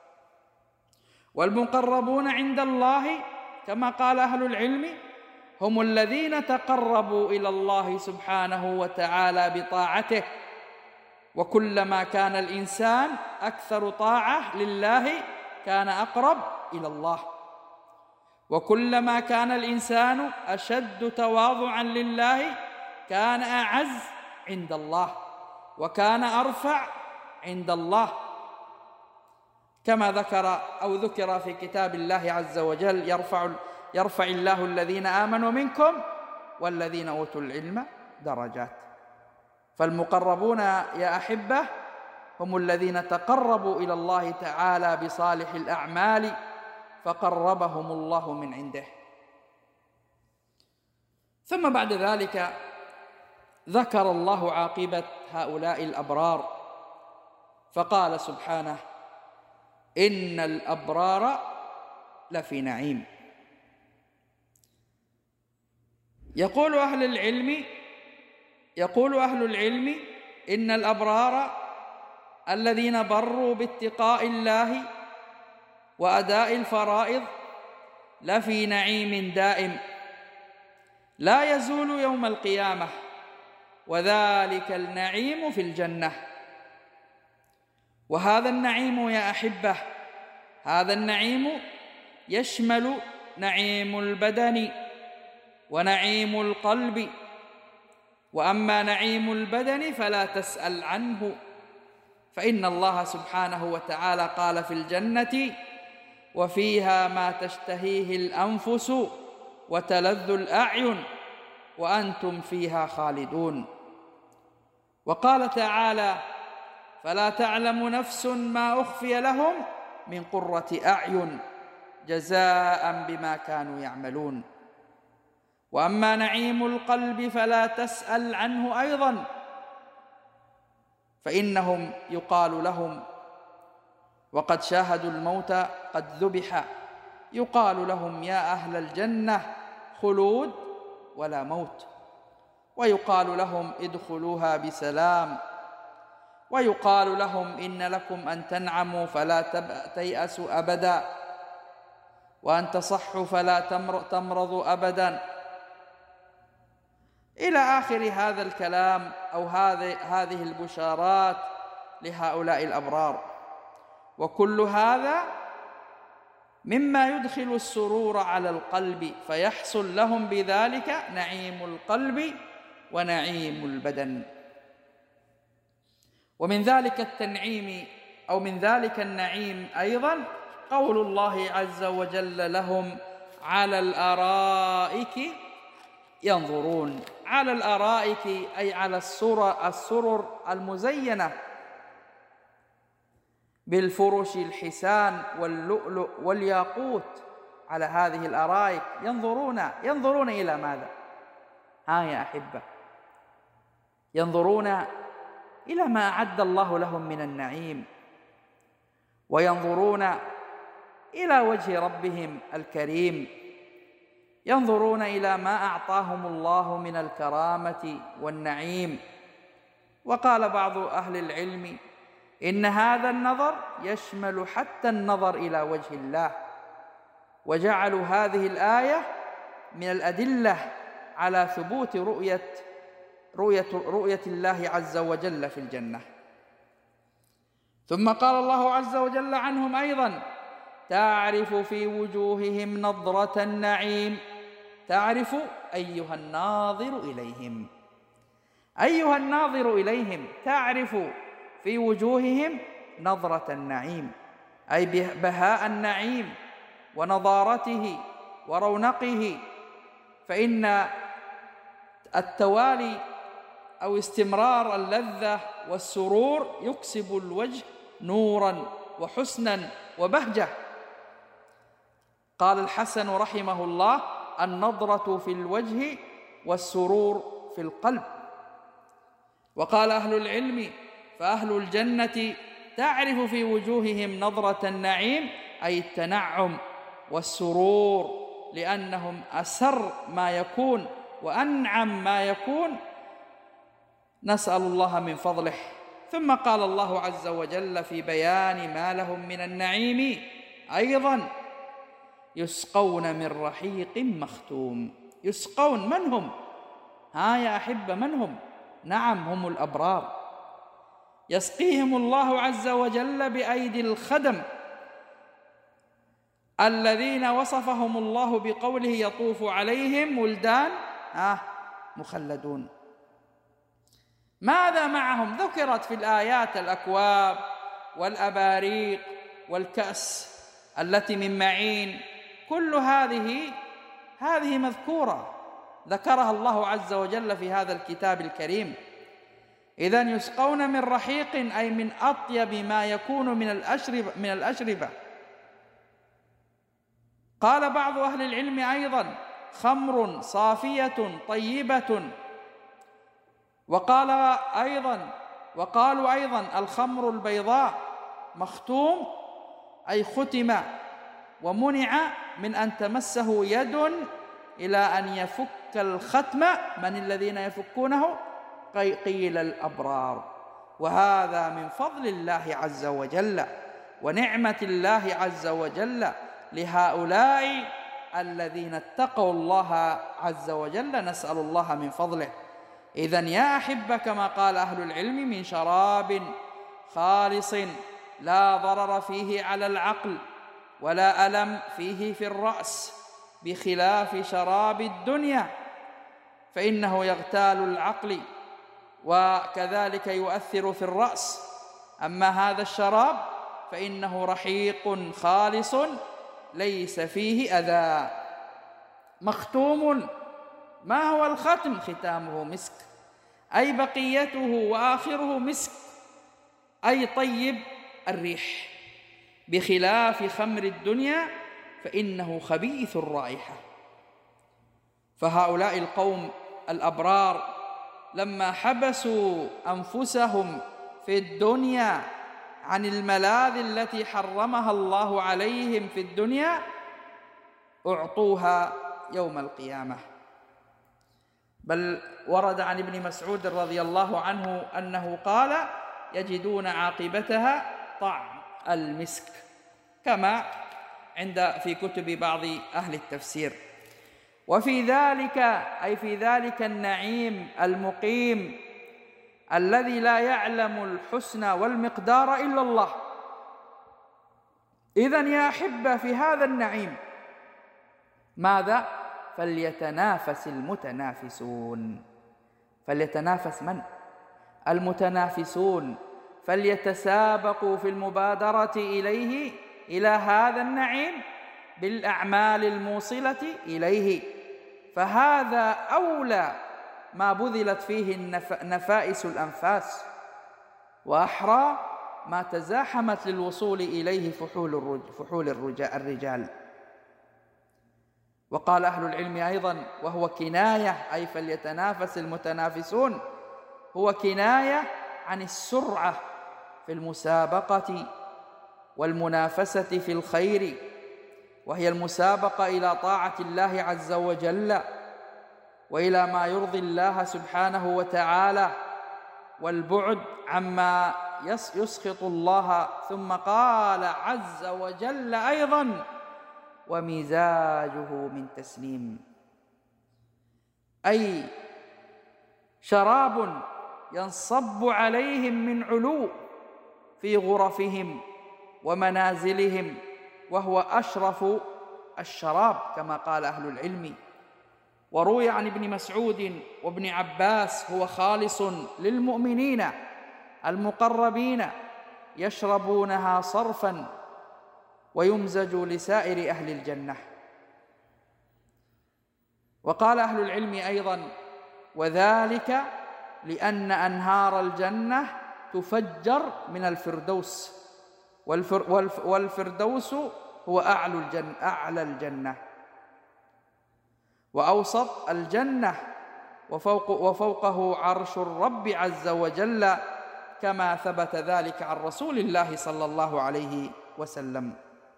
والمقربون عند الله كما قال أهل العلم هم الذين تقربوا إلى الله سبحانه وتعالى بطاعته، وكلما كان الإنسان أكثر طاعة لله كان أقرب إلى الله، وكلما كان الإنسان أشد تواضعا لله كان أعز عند الله وكان أرفع عند الله، كما ذكر في كتاب الله عز وجل: يرفع الله الذين آمنوا منكم والذين أوتوا العلم درجات. فالمقربون يا أحبة هم الذين تقربوا إلى الله تعالى بصالح الأعمال فقربهم الله من عنده. ثم بعد ذلك ذكر الله عاقبة هؤلاء الأبرار فقال سبحانه: إن الأبرار لفي نعيم. يقول أهل العلم إن الأبرار الذين بروا باتقاء الله وأداء الفرائض لفي نعيم دائم لا يزول يوم القيامة، وذلك النعيم في الجنة. وهذا النعيم يا أحبة، هذا النعيم يشمل نعيم البدن ونعيم القلب. وأما نعيم البدن فلا تسأل عنه، فإن الله سبحانه وتعالى قال في الجنة: وفيها ما تشتهيه الأنفس وتلذ الأعين وأنتم فيها خالدون. وقال تعالى: فلا تعلم نفس ما أخفي لهم من قرة أعين جزاء بما كانوا يعملون. وأما نعيم القلب فلا تسأل عنه أيضا، فإنهم يقال لهم وقد شاهدوا الموت قد ذبح، يقال لهم: يا أهل الجنة خلود ولا موت، ويقال لهم: ادخلوها بسلام، ويقال لهم: إن لكم أن تنعموا فلا تيأسوا أبدا، وأن تصحوا فلا تمرضوا أبدا، إلى آخر هذا الكلام أو هذه البشارات لهؤلاء الأبرار. وكل هذا مما يدخل السرور على القلب، فيحصل لهم بذلك نعيم القلب ونعيم البدن. ومن ذلك التنعيم أو من ذلك النعيم أيضا قول الله عز وجل لهم: على الأرائك ينظرون. على الأرائك أي على السرر المزينة بالفرش الحسان واللؤلؤ والياقوت. على هذه الأرائك ينظرون إلى ماذا؟ يا أحبة، ينظرون إلى ما أعد الله لهم من النعيم، وينظرون إلى وجه ربهم الكريم، ينظرون إلى ما أعطاهم الله من الكرامة والنعيم. وقال بعض أهل العلم إن هذا النظر يشمل حتى النظر إلى وجه الله، وجعلوا هذه الآية من الأدلة على ثبوت رؤية الله عز وجل في الجنة. ثم قال الله عز وجل عنهم أيضا: تعرف في وجوههم نضرة النعيم. تعرف أيها الناظر إليهم، أيها الناظر إليهم، تعرف في وجوههم نضرة النعيم، أي بهاء النعيم ونضارته ورونقه. فإن التوالي أو استمرار اللذة والسرور يكسب الوجه نورا وحسنا وبهجة. قال الحسن رحمه الله: النضرة في الوجه والسرور في القلب. وقال أهل العلم: فأهل الجنة تعرف في وجوههم نضرة النعيم، أي التنعم والسرور، لأنهم أسر ما يكون وأنعم ما يكون. نسأل الله من فضله. ثم قال الله عز وجل في بيان ما لهم من النعيم أيضا: يسقون من رحيق مختوم. يسقون، من هم؟ يا أحبة، من هم؟ نعم، هم الأبرار. يسقيهم الله عز وجل بأيدي الخدم الذين وصفهم الله بقوله: يطوف عليهم ولدان مخلدون. ماذا معهم؟ ذكرت في الآيات الأكواب والأباريق والكأس التي من معين، كل هذه مذكورة، ذكرها الله عز وجل في هذا الكتاب الكريم. إذن يسقون من رحيق، أي من أطيب ما يكون من الأشربة. قال بعض أهل العلم أيضا: خمر صافية طيبة. وقالوا أيضا الخمر البيضاء مختوم، أي ختم ومنع من أن تمسه يد إلى أن يفك الختم. من الذين يفكونه؟ قيل الأبرار. وهذا من فضل الله عز وجل ونعمة الله عز وجل لهؤلاء الذين اتقوا الله عز وجل. نسأل الله من فضله. إذن يا أحبة، كما قال أهل العلم: من شراب خالص لا ضرر فيه على العقل ولا ألم فيه في الرأس، بخلاف شراب الدنيا فإنه يغتال العقل وكذلك يؤثر في الرأس. أما هذا الشراب فإنه رحيق خالص ليس فيه أذى. مختوم، ما هو الختم؟ ختامه مسك، أي بقيته وآخره مسك، أي طيب الريح، بخلاف خمر الدنيا فإنه خبيث الرائحة. فهؤلاء القوم الأبرار لما حبسوا أنفسهم في الدنيا عن الملاذ التي حرمها الله عليهم في الدنيا، أعطوها يوم القيامة. بل ورد عن ابن مسعود رضي الله عنه أنه قال: يجدون عاقبتها طعم المسك، كما في كتب بعض أهل التفسير. وفي ذلك، أي في ذلك النعيم المقيم الذي لا يعلم الحسن والمقدار إلا الله. إذن يا أحبة، في هذا النعيم ماذا؟ فليتنافس المتنافسون. فليتنافس من؟ المتنافسون. فليتسابقوا في المبادرة إلى هذا النعيم بالأعمال الموصلة إليه، فهذا أولى ما بذلت فيه نفائس الأنفاس، وأحرى ما تزاحمت للوصول إليه فحول الرجال. وقال أهل العلم أيضا، وهو كناية، أي فليتنافس المتنافسون، هو كناية عن السرعة في المسابقة والمنافسة في الخير، وهي المسابقة إلى طاعة الله عز وجل وإلى ما يرضي الله سبحانه وتعالى، والبعد عما يسخط الله. ثم قال عز وجل أيضا: ومزاجه من تسنيم، أي شراب ينصب عليهم من علو في غرفهم ومنازلهم، وهو أشرف الشراب كما قال أهل العلم. وروي عن ابن مسعود وابن عباس: هو خالص للمؤمنين المقربين يشربونها صرفا ويمزج لسائر أهل الجنة. وقال أهل العلم أيضا: وذلك لأن أنهار الجنة تفجر من الفردوس، والفردوس هو أعلى الجنة. وأوسط الجنة، وفوقه عرش الرب عز وجل، كما ثبت ذلك عن رسول الله صلى الله عليه وسلم.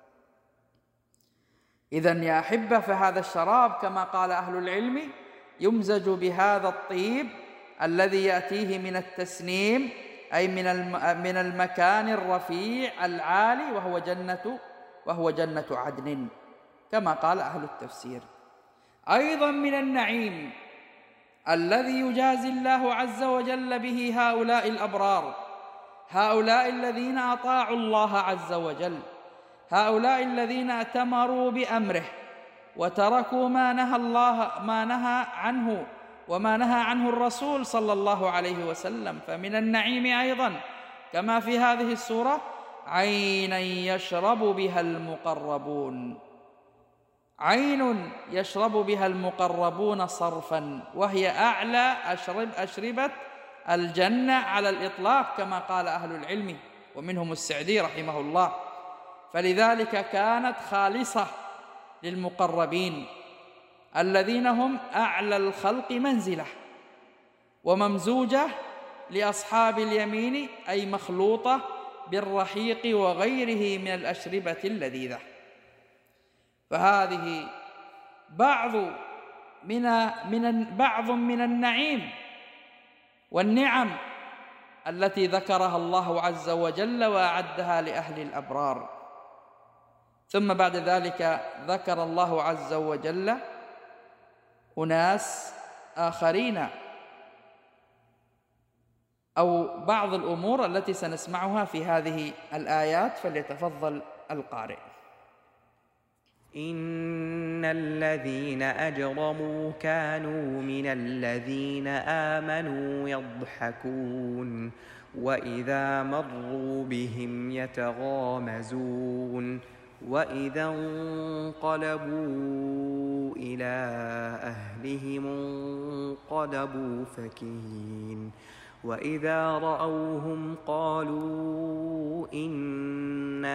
إذن يا أحبة، فهذا الشراب كما قال أهل العلم يمزج بهذا الطيب الذي يأتيه من التسنيم، أي من المكان الرفيع العالي، وهو جنة عدن كما قال أهل التفسير. أيضا من النعيم الذي يجازي الله عز وجل به هؤلاء الأبرار، هؤلاء الذين أطاعوا الله عز وجل، هؤلاء الذين ائتمروا بأمره وتركوا ما نهى عنه وما نهى عنه الرسول صلى الله عليه وسلم. فمن النعيم أيضا كما في هذه السورة: عينا يشرب بها المقربون، عين يشرب بها المقربون صرفا، وهي أعلى أشربة الجنة على الإطلاق كما قال أهل العلم، ومنهم السعدي رحمه الله. فلذلك كانت خالصة للمقربين الذين هم أعلى الخلق منزلة، وممزوجة لأصحاب اليمين، أي مخلوطة بالرحيق وغيره من الأشربة اللذيذة. فهذه بعض من النعيم والنعم التي ذكرها الله عز وجل وأعدها لأهل الأبرار. ثم بعد ذلك ذكر الله عز وجل أناس آخرين أو بعض الأمور التي سنسمعها في هذه الآيات، فليتفضل القارئ. إن الذين أجرموا كانوا من الذين آمنوا يضحكون وإذا مروا بهم يتغامزون وإذا انقلبوا إلى أهلهم انقلبوا فكهين وإذا رأوهم قالوا إن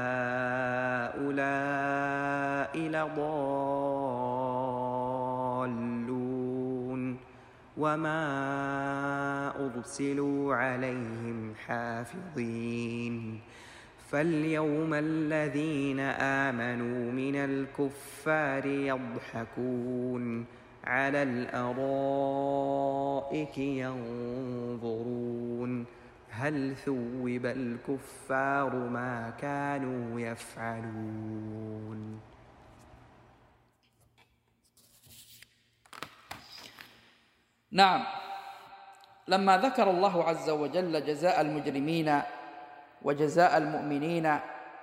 هؤلاء لضالون وما أرسلوا عليهم حافظين. فاليوم الذين آمنوا من الكفار يضحكون على الأرائك ينظرون هل ثوب الكفار ما كانوا يفعلون. نعم، لما ذكر الله عز وجل جزاء المجرمين وجزاء المؤمنين،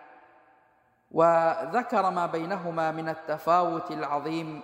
وذكر ما بينهما من التفاوت العظيم،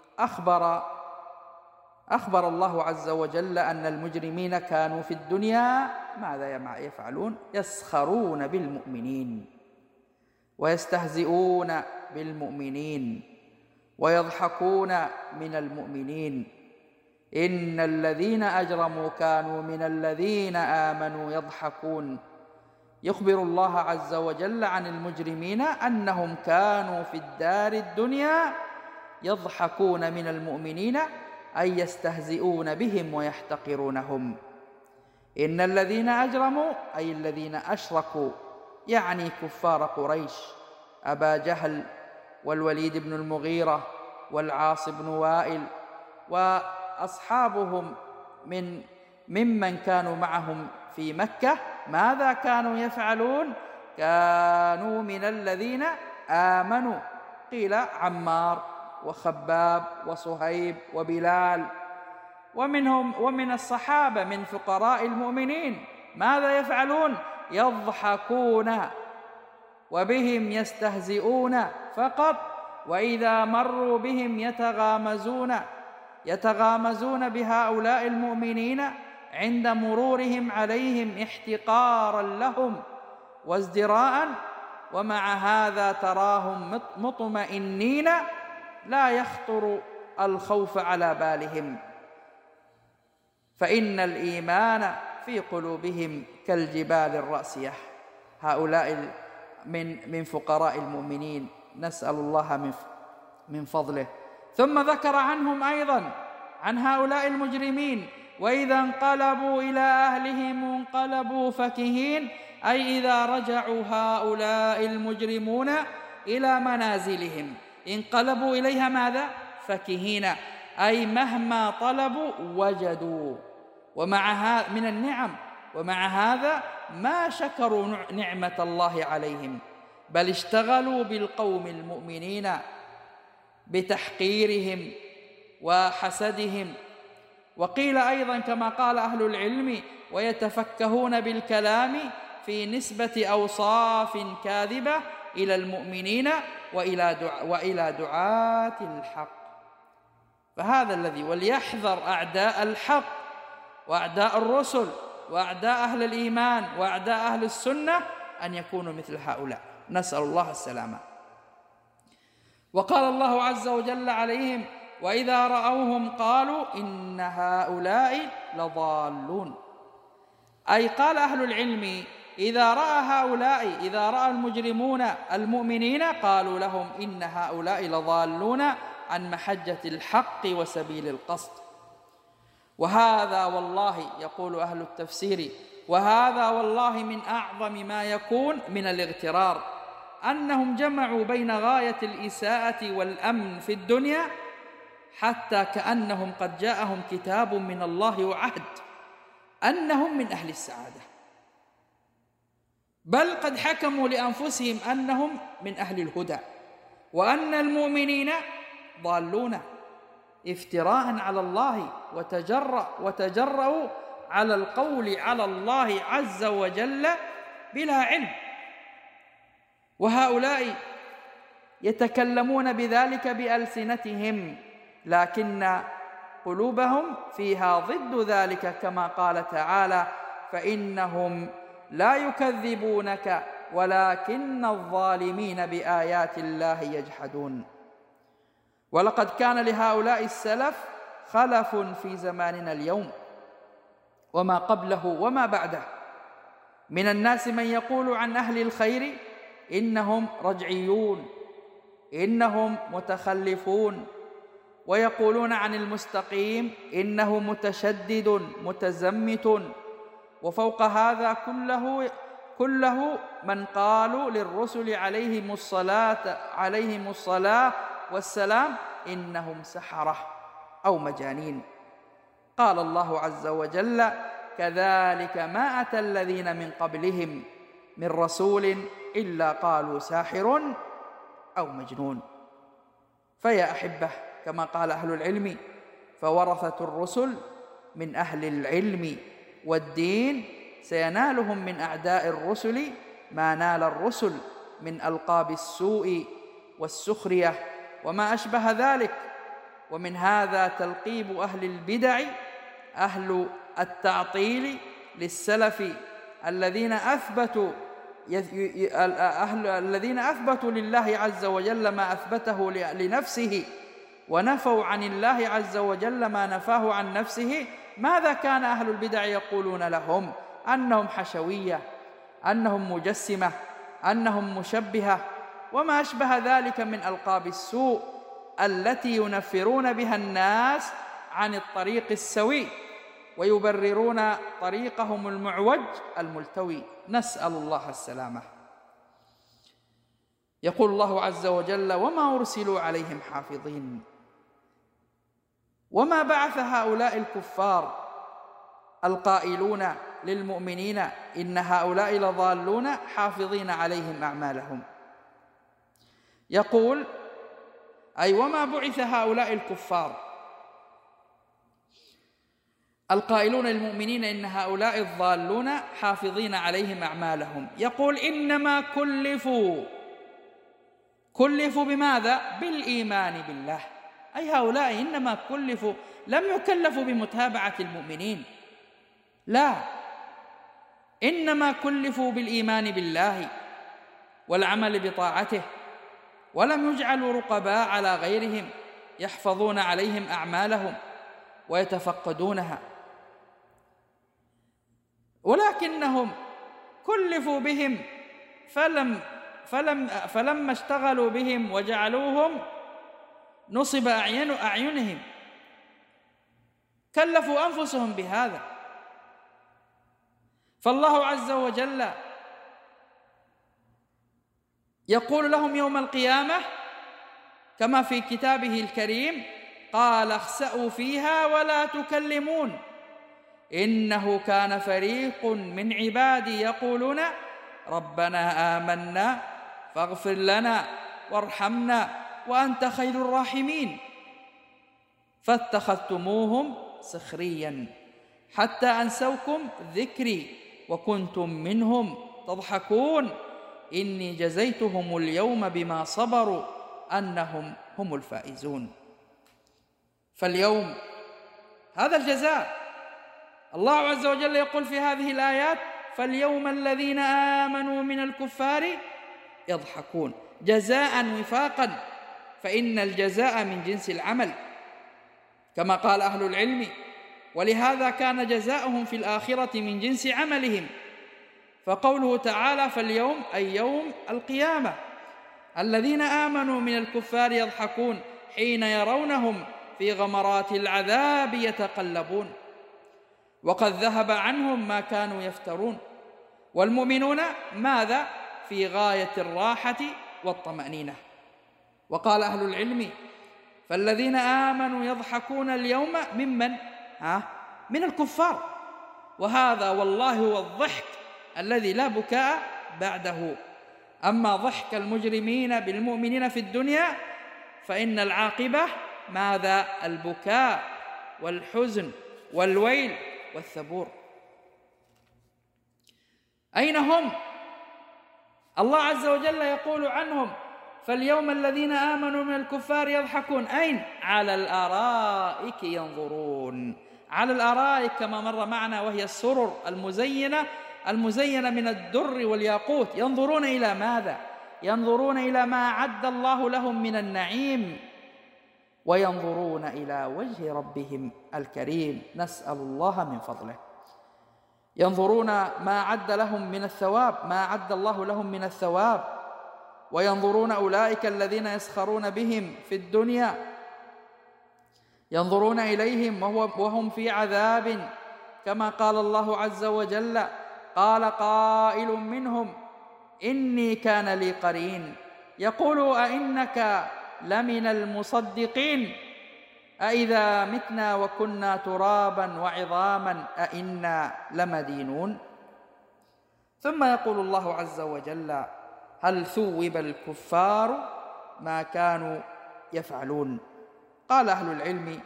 أخبر الله عز وجل أن المجرمين كانوا في الدنيا ماذا يفعلون؟ يسخرون بالمؤمنين ويستهزئون بالمؤمنين ويضحكون من المؤمنين. إن الذين أجرموا كانوا من الذين آمنوا يضحكون. يخبر الله عز وجل عن المجرمين أنهم كانوا في الدار الدنيا يضحكون من المؤمنين، أي يستهزئون بهم ويحتقرونهم. إن الذين أجرموا أي الذين أشركوا، يعني كفار قريش، أبا جهل والوليد بن المغيرة والعاص بن وائل وأصحابهم ممن كانوا معهم في مكة. ماذا كانوا يفعلون؟ كانوا من الذين آمنوا، قيل عمار وخباب وصهيب وبلال، ومن الصحابة من فقراء المؤمنين. ماذا يفعلون؟ يضحكون وبهم يستهزئون فقط، وإذا مروا بهم يتغامزون بهؤلاء المؤمنين عند مرورهم عليهم احتقارا لهم وازدراء، ومع هذا تراهم مطمئنين لا يخطر الخوف على بالهم، فإن الإيمان في قلوبهم كالجبال الراسية. هؤلاء من فقراء المؤمنين، نسأل الله من فضله ثم ذكر عنهم أيضا عن هؤلاء المجرمين: وإذا انقلبوا إلى أهلهم انقلبوا فكهين، أي إذا رجعوا هؤلاء المجرمون إلى منازلهم انقلبوا إليها ماذا؟ فكهين، أي مهما طلبوا وجدوا، من النعم، ومع هذا ما شكروا نعمة الله عليهم، بل اشتغلوا بالقوم المؤمنين بتحقيرهم وحسدهم. وقيل أيضا كما قال أهل العلم: ويتفكهون بالكلام في نسبة أوصاف كاذبة إلى المؤمنين وإلى دعاة الحق. فهذا الذي، وليحذر أعداء الحق وأعداء الرسل وأعداء أهل الإيمان وأعداء أهل السنة أن يكونوا مثل هؤلاء، نسأل الله السلامة. وقال الله عز وجل عليهم: وإذا رأوهم قالوا إن هؤلاء لضالون. أي قال أهل العلم: إذا رأى المجرمون المؤمنين قالوا لهم إن هؤلاء لضالون عن محجة الحق وسبيل القصد. وهذا والله، يقول أهل التفسير، وهذا والله من أعظم ما يكون من الاغترار، أنهم جمعوا بين غاية الإساءة والأمن في الدنيا حتى كأنهم قد جاءهم كتاب من الله وعهد أنهم من أهل السعادة، بل قد حكموا لأنفسهم أنهم من أهل الهدى، وأن المؤمنين ضالون، افتراء على الله وتجرؤوا على القول على الله عز وجل بلا علم. وهؤلاء يتكلمون بذلك بألسنتهم، لكن قلوبهم فيها ضد ذلك، كما قال تعالى: فإنهم لا يكذبونك ولكن الظالمين بآيات الله يجحدون. ولقد كان لهؤلاء السلف خلف في زماننا اليوم وما قبله وما بعده، من الناس من يقول عن أهل الخير إنهم رجعيون، إنهم متخلفون، ويقولون عن المستقيم إنه متشدد متزمت. وفوق هذا كله من قالوا للرسل عليهم الصلاة والسلام إنهم سحرة أو مجانين. قال الله عز وجل: كذلك ما أتى الذين من قبلهم من رسول إلا قالوا ساحر أو مجنون. فيا أحبة، كما قال أهل العلم: فورثة الرسل من أهل العلم والدين سينالهم من أعداء الرسل ما نال الرسل من ألقاب السوء والسخرية وما أشبه ذلك. ومن هذا تلقيب أهل البدع أهل التعطيل للسلف الذين أثبتوا لله عز وجل ما أثبته لنفسه، ونفوا عن الله عز وجل ما نفاه عن نفسه. ماذا كان أهل البدع يقولون لهم؟ أنهم حشوية، أنهم مجسمة، أنهم مشبهة، وما أشبه ذلك من ألقاب السوء التي ينفرون بها الناس عن الطريق السوي ويبررون طريقهم المعوج الملتوي، نسأل الله السلامة. يقول الله عز وجل: وما أرسلوا عليهم حافظين. وما بعث هؤلاء الكفار القائلون للمؤمنين إن هؤلاء لضالون حافظين عليهم أعمالهم. يقول: أي وما بعث هؤلاء الكفار القائلون للمؤمنين إن هؤلاء الضالون حافظين عليهم أعمالهم. يقول: إنما كلفوا بماذا؟ بالإيمان بالله. أي هؤلاء إنما كلفوا، لم يكلفوا بمتابعة المؤمنين، لا، إنما كلفوا بالإيمان بالله والعمل بطاعته، ولم يجعلوا رقباء على غيرهم يحفظون عليهم أعمالهم ويتفقدونها، ولكنهم كلفوا بهم فلما اشتغلوا بهم وجعلوهم نصب أعينهم، كلفوا أنفسهم بهذا. فالله عز وجل يقول لهم يوم القيامة كما في كتابه الكريم: قال اخسأوا فيها ولا تكلمون إنه كان فريق من عبادي يقولون ربنا آمنا فاغفر لنا وارحمنا وأنت خير الراحمين فاتخذتموهم سخريا حتى أنسوكم ذكري وكنتم منهم تضحكون إني جزيتهم اليوم بما صبروا أنهم هم الفائزون. فاليوم هذا الجزاء. الله عز وجل يقول في هذه الآيات: فاليوم الذين آمنوا من الكفار يضحكون، جزاء وفاقا، فإن الجزاء من جنس العمل كما قال أهل العلم، ولهذا كان جزاؤهم في الآخرة من جنس عملهم. فقوله تعالى فاليوم أي يوم القيامة الذين آمنوا من الكفار يضحكون حين يرونهم في غمرات العذاب يتقلبون، وقد ذهب عنهم ما كانوا يفترون. والمؤمنون ماذا؟ في غاية الراحة والطمأنينة. وقال أهل العلم: فالذين آمنوا يضحكون اليوم ممن؟ من الكفار. وهذا والله هو الضحك الذي لا بكاء بعده. أما ضحك المجرمين بالمؤمنين في الدنيا فإن العاقبة ماذا؟ البكاء والحزن والويل والثبور. أين هم؟ الله عز وجل يقول عنهم: فاليوم الذين آمنوا من الكفار يضحكون. أين؟ على الأرائك ينظرون. على الأرائك كما مر معنا، وهي السرر المزينة من الدر والياقوت. ينظرون إلى ماذا؟ ينظرون إلى ما أعد الله لهم من النعيم، وينظرون إلى وجه ربهم الكريم. نسأل الله من فضله. ينظرون ما أعد لهم من الثواب، ما أعد الله لهم من الثواب، وينظرون أولئك الذين يسخرون بهم في الدنيا، ينظرون إليهم وهم في عذاب، كما قال الله عز وجل: قال قائل منهم إني كان لي قرين يقول أئنك لمن المصدقين أئذا متنا وكنا ترابا وعظاما أئنا لمدينون. ثم يقول الله عز وجل: هل ثوب الكفار ما كانوا يفعلون. قال أهل العلم: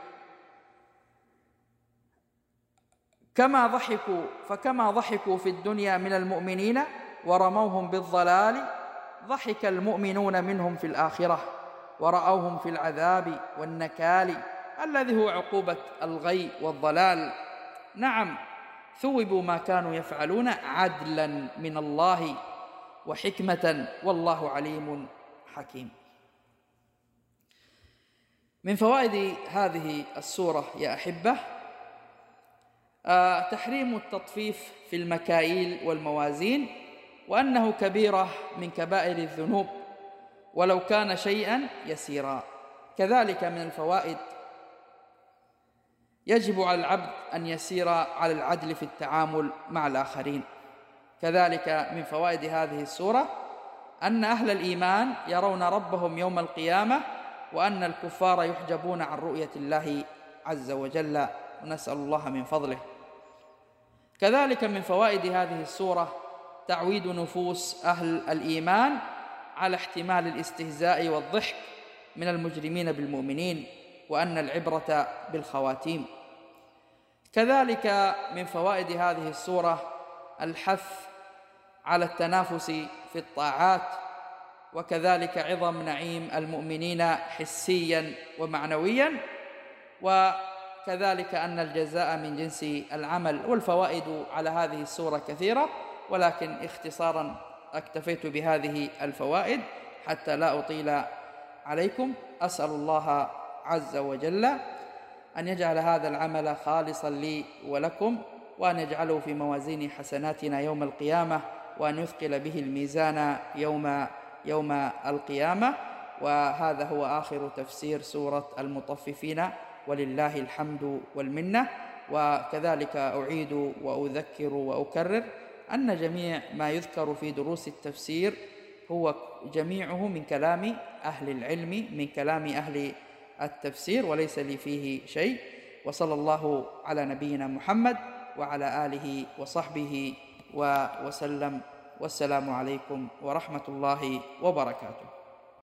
فكما ضحكوا في الدنيا من المؤمنين ورموهم بالضلال، ضحك المؤمنون منهم في الآخرة ورأوهم في العذاب والنكال الذي هو عقوبة الغي والضلال. نعم، ثوبوا ما كانوا يفعلون عدلا من الله وحكمة، والله عليم حكيم. من فوائد هذه السورة يا أحبة تحريم التطفيف في المكاييل والموازين، وأنه كبيرة من كبائر الذنوب ولو كان شيئا يسيرا. كذلك من الفوائد يجب على العبد أن يسير على العدل في التعامل مع الآخرين. كذلك من فوائد هذه السورة أن أهل الإيمان يرون ربهم يوم القيامة، وأن الكفار يحجبون عن رؤية الله عز وجل، ونسأل الله من فضله. كذلك من فوائد هذه السورة تعويد نفوس أهل الإيمان على احتمال الاستهزاء والضحك من المجرمين بالمؤمنين، وأن العبرة بالخواتيم. كذلك من فوائد هذه السورة الحث على التنافس في الطاعات، وكذلك عظم نعيم المؤمنين حسيا ومعنويا، وكذلك أن الجزاء من جنس العمل. والفوائد على هذه السورة كثيرة، ولكن اختصارا اكتفيت بهذه الفوائد حتى لا أطيل عليكم. أسأل الله عز وجل أن يجعل هذا العمل خالصا لي ولكم، وأن يجعله في موازين حسناتنا يوم القيامة، وأن يثقل به الميزان يوم القيامة، وهذا هو آخر تفسير سورة المطففين، ولله الحمد والمنة. وكذلك أعيد وأذكر وأكرر أن جميع ما يذكر في دروس التفسير هو جميعه من كلام أهل العلم، من كلام أهل التفسير، وليس لي فيه شيء. وصلى الله على نبينا محمد وعلى آله وصحبه وسلم، والسلام عليكم ورحمة الله وبركاته.